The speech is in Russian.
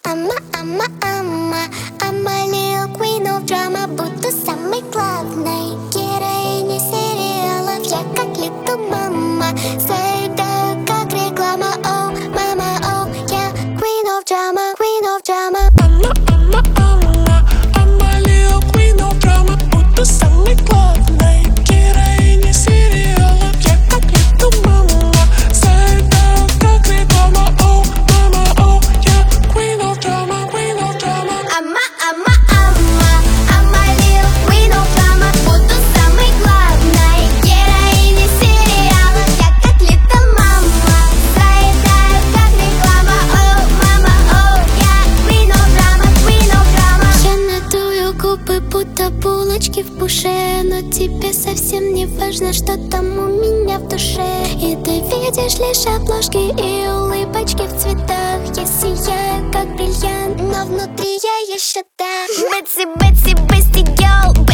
I'm a little queen of drama. Буду самой главной героиней сериалов. Я как little mama, заедаю как реклама. Oh, mama, oh, yeah, queen of drama, queen of drama. I'm a little queen of drama. Буду самой главной героиней сериалов. Я как little mama, заедаю как реклама. Oh, mama, oh, yeah, queen of drama, queen of drama. I'm a little queen of drama. Буду самой главной героиней сериалов. Я как little mama, заедаю как реклама. Oh, mama, oh, yeah, queen of drama, queen of drama. Я надую губы, будто булочки в пуше, но тебе совсем не важно, что там у меня в душе. И ты видишь лишь обложки и улыбочки в цветах. Я сияю как бриллиант, но внутри я еще та Бетси, Бетси, Бести, girl.